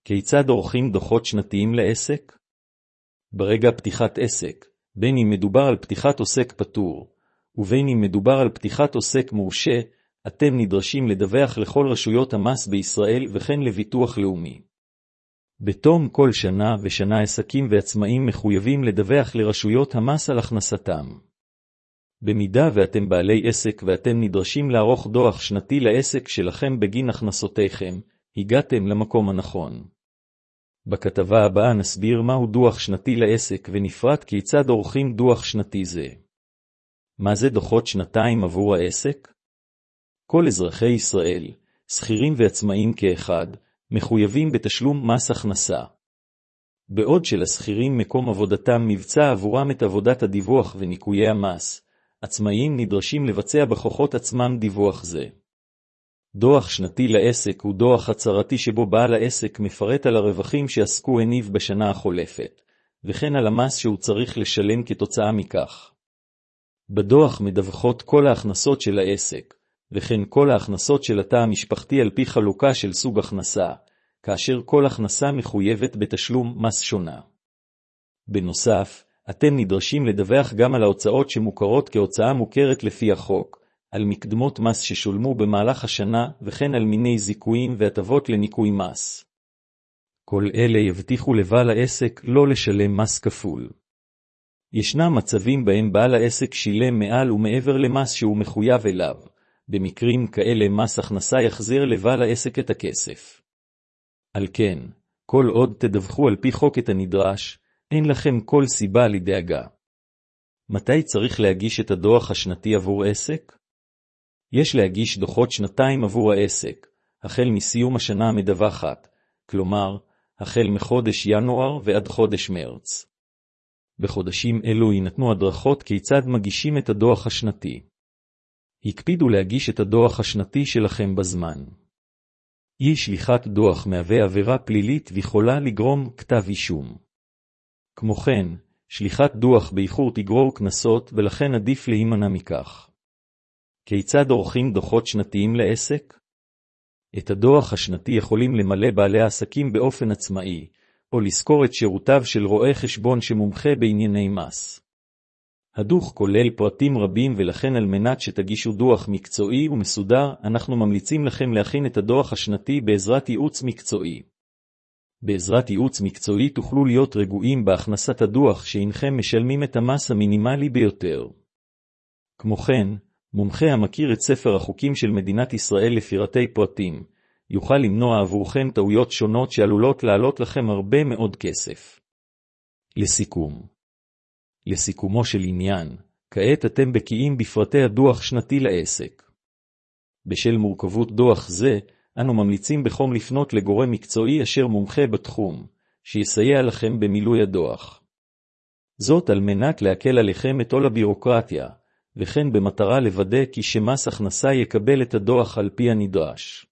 כיצד עורכים דוחות שנתיים לעסק? ברגע פתיחת עסק, בין אם מדובר על פתיחת עוסק פטור, ובין אם מדובר על פתיחת עוסק מורשה, אתם נדרשים לדווח לכל רשויות המס בישראל וכן לביטוח לאומי. בתום כל שנה ושנה עסקים ועצמאים מחויבים לדווח לרשויות המס על הכנסתם. במידה ואתם בעלי עסק ואתם נדרשים לערוך דוח שנתי לעסק שלכם בגין הכנסותיכם, הגעתם למקום הנכון. בכתבה הבאה נסביר מהו דוח שנתי לעסק ונפרט כיצד עורכים דוח שנתי זה. מה זה דוחות שנתיים עבור העסק? כל אזרחי ישראל, שכירים ועצמאים כאחד, מחויבים בתשלום מס הכנסה. בעוד שלשכירים מקום עבודתם מבצע עבורם את עבודת הדיווח וניקויי המס, עצמאים נדרשים לבצע בכוחות עצמם דיווח זה. דוח שנתי לעסק הוא דוח הצהרתי שבו בעל העסק מפרט על הרווחים שעסקו הניב בשנה החולפת, וכן על המס שהוא צריך לשלם כתוצאה מכך. בדוח מדווחות כל ההכנסות של העסק, וכן כל ההכנסות של התא המשפחתי על פי חלוקה של סוג הכנסה, כאשר כל הכנסה מחויבת בתשלום מס שונה. בנוסף, אתם נדרשים לדווח גם על ההוצאות שמוכרות כהוצאה מוכרת לפי החוק, על מקדמות מס ששולמו במהלך השנה וכן על מיני זיכויים והטבות לניקוי מס. כל אלה יבטיחו לבעל העסק לא לשלם מס כפול. ישנם מצבים בהם בעל העסק שילם מעל ומעבר למס שהוא מחויב אליו. במקרים כאלה מס הכנסה יחזיר לבעל העסק את הכסף. על כן, כל עוד תדווחו על פי חוק את הנדרש, אין לכם כל סיבה לדאגה. מתי צריך להגיש את הדוח השנתי עבור עסק? יש להגיש דוחות שנתיים עבור העסק, החל מסיום השנה המדווחת, כלומר, החל מחודש ינואר ועד חודש מרץ. בחודשים אלו יינתנו הדרכות כיצד מגישים את הדוח השנתי. הקפידו להגיש את הדוח השנתי שלכם בזמן. אי שליחת דוח מהווה עבירה פלילית ויכולה לגרום כתב אישום. כמו כן, שליחת דוח באיחור תגרור קנסות ולכן עדיף להימנע מכך. כיצד עורכים דוחות שנתיים לעסק? את הדוח השנתי יכולים למלא בעלי העסקים באופן עצמאי, או לזכור את שירותיו של רואה חשבון שמומחה בענייני מס. הדוח כולל פרטים רבים ולכן על מנת שתגישו דוח מקצועי ומסודר, אנחנו ממליצים לכם להכין את הדוח השנתי בעזרת ייעוץ מקצועי. בעזרת ייעוץ מקצועי תוכלו להיות רגועים בהכנסת הדוח שאינכם משלמים את המס המינימלי ביותר. כמו כן, מומחה המכיר את ספר החוקים של מדינת ישראל לפרטי פרטים, יוכל למנוע עבורכם טעויות שונות שעלולות לעלות לכם הרבה מאוד כסף. לסיכומו של עניין, כעת אתם בקיאים בפרטי הדוח שנתי לעסק. בשל מורכבות דוח זה, אנו ממליצים בחום לפנות לגורם מקצועי אשר מומחה בתחום, שיסייע לכם במילוי הדוח. זאת על מנת להקל עליכם את עול הבירוקרטיה, וכן במטרה לוודא כי שמס הכנסה יקבל את הדוח על פי הנדרש.